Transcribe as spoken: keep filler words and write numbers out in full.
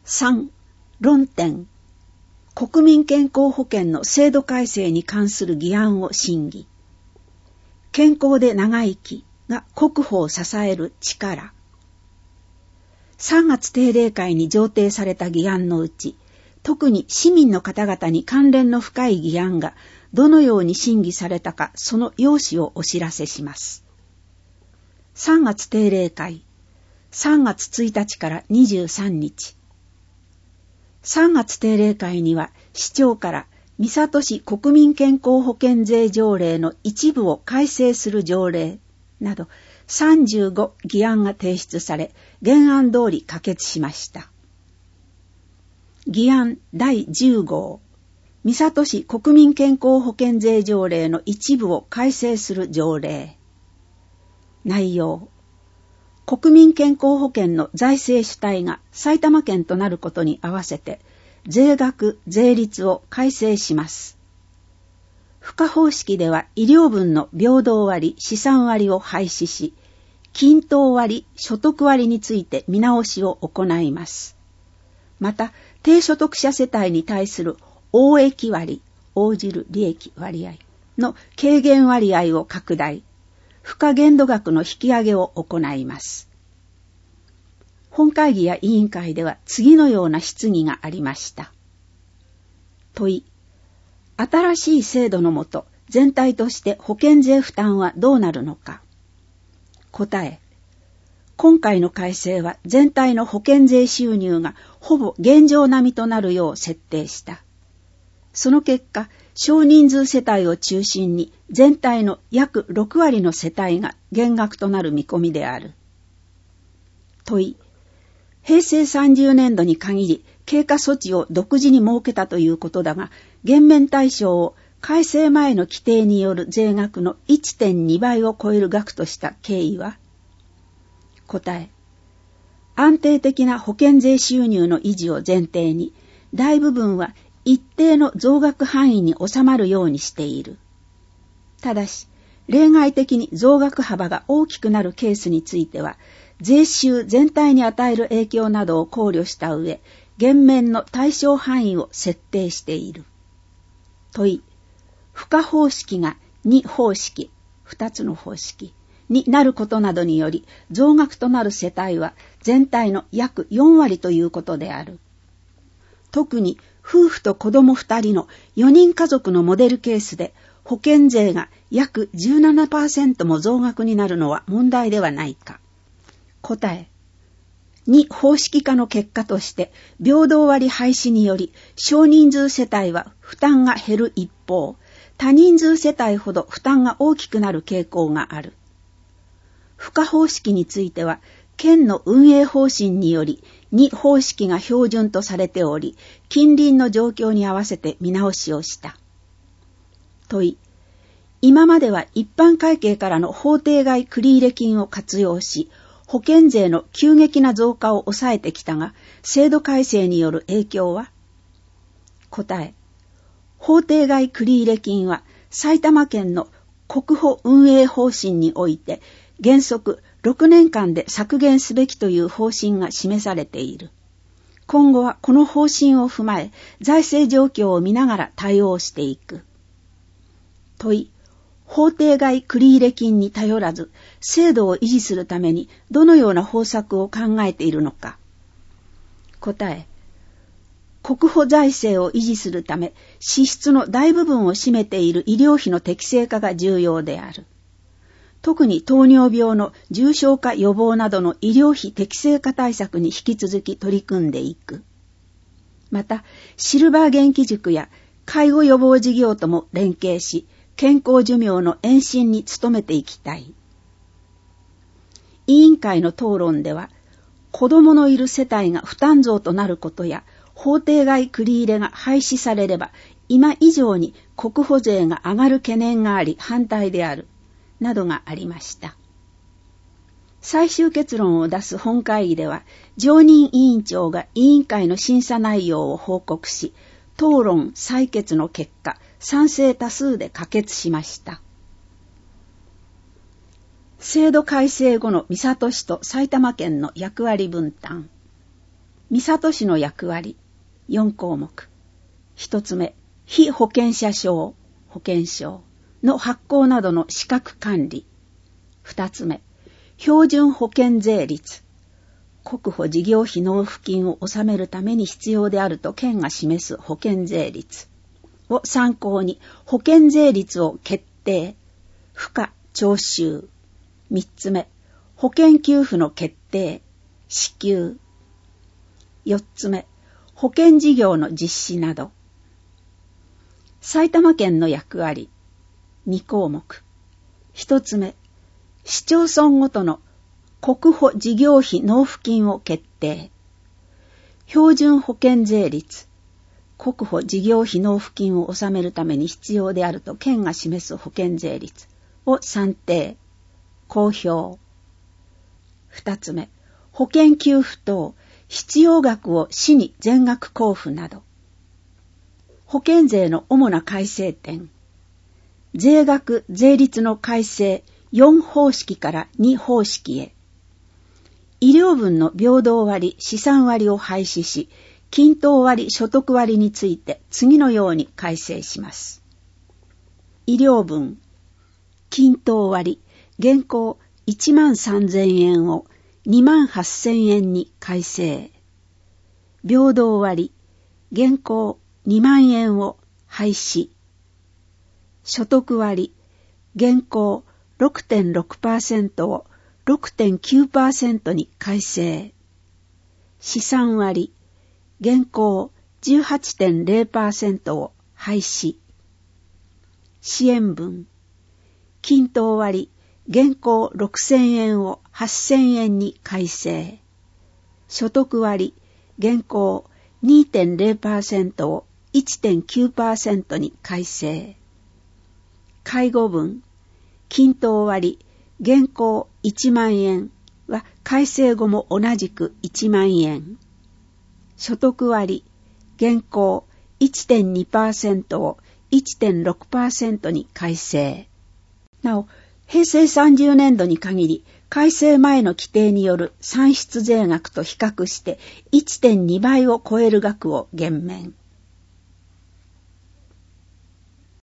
さん. 論点。国民健康保険の制度改正に関する議案を審議。健康で長生きが国保を支える力。さんがつ定例会に上呈された議案のうち、特に市民の方々に関連の深い議案がどのように審議されたか、その要旨をお知らせします。さんがつ定例会、さんがつついたちからにじゅうさんにち。さんがつ定例会には、市長から三郷市国民健康保険税条例の一部を改正する条例などさんじゅうご議案が提出され、原案通り可決しました。議案だいじゅう号、三郷市国民健康保険税条例の一部を改正する条例。内容。国民健康保険の財政主体が埼玉県となることに合わせて、税額・税率を改正します。付加方式では医療分の平等割・資産割を廃止し、均等割・所得割について見直しを行います。また、低所得者世帯に対する応益割、応じる利益割合の軽減割合を拡大、付加限度額の引き上げを行います。本会議や委員会では次のような質疑がありました。問い。新しい制度のもと、全体として保険税負担はどうなるのか。答え。今回の改正は全体の保険税収入がほぼ現状並みとなるよう設定した。その結果、少人数世帯を中心に全体の約ろくわりの世帯が減額となる見込みである。問い。へいせいさんじゅうねんどに限り経過措置を独自に設けたということだが、減免対象を改正前の規定による税額の いってんに 倍を超える額とした経緯は。答え。安定的な保険税収入の維持を前提に、大部分は一定の増額範囲に収まるようにしている。ただし、例外的に増額幅が大きくなるケースについては、税収全体に与える影響などを考慮した上、減免の対象範囲を設定している。問い。付加方式がに方式、ふたつの方式になることなどにより、増額となる世帯は全体の約よんわりということである。特に夫婦と子供ふたりのよにん家族のモデルケースで保険税が約 じゅうななパーセント も増額になるのは問題ではないか。答え。に方式化の結果として平等割廃止により少人数世帯は負担が減る一方、多人数世帯ほど負担が大きくなる傾向がある。付加方式については県の運営方針によりに方式が標準とされており、近隣の状況に合わせて見直しをした。問い。今までは一般会計からの法定外繰入金を活用し、保険税の急激な増加を抑えてきたが、制度改正による影響は。答え。法定外繰入金は埼玉県の国保運営方針において原則ろくねんかんで削減すべきという方針が示されている。今後はこの方針を踏まえ、財政状況を見ながら対応していく。問い。法定外繰入金に頼らず、制度を維持するためにどのような方策を考えているのか。答え。国保財政を維持するため、支出の大部分を占めている医療費の適正化が重要である。特に糖尿病の重症化予防などの医療費適正化対策に引き続き取り組んでいく。また、シルバー元気塾や介護予防事業とも連携し、健康寿命の延伸に努めていきたい。委員会の討論では、子供のいる世帯が負担増となることや、法定外繰入が廃止されれば、今以上に国保税が上がる懸念があり反対である。などがありました。最終結論を出す本会議では、常任委員長が委員会の審査内容を報告し、討論採決の結果、賛成多数で可決しました。制度改正後の三郷市と埼玉県の役割分担。 三郷市の役割よん項目。一つ目、被保険者証、保険証の発行などの資格管理。二つ目、標準保険税率。国保事業費納付金を納めるために必要であると県が示す保険税率を参考に保険税率を決定、付加、徴収。三つ目、保険給付の決定、支給。四つ目、保険事業の実施など。埼玉県の役割に項目。一つ目、市町村ごとの国保事業費納付金を決定。標準保険税率。国保事業費納付金を納めるために必要であると県が示す保険税率を算定、公表。二つ目、保険給付等必要額を市に全額交付など。保険税の主な改正点。税額・税率の改正よん方式からに方式へ。医療分の平等割、資産割を廃止し、均等割、所得割について次のように改正します。医療分、均等割、現行いちまんさんぜんえんをにまんはっせんえんに改正。平等割、現行にまんえんを廃止。所得割、現行 ろくてんろくパーセント を ろくてんきゅうパーセント に改正。資産割、現行 じゅうはちてんぜろパーセント を廃止。支援分、均等割、現行ろくせんえんをはっせんえんに改正。所得割、現行 にてんぜろパーセント を いってんきゅうパーセント に改正。介護分、均等割、現行いちまんえんは改正後も同じくいちまんえん。所得割、現行 いってんにパーセント を いってんろくパーセント に改正。なお、平成さんじゅうねんどに限り、改正前の規定による算出税額と比較して いってんにばいを超える額を減免。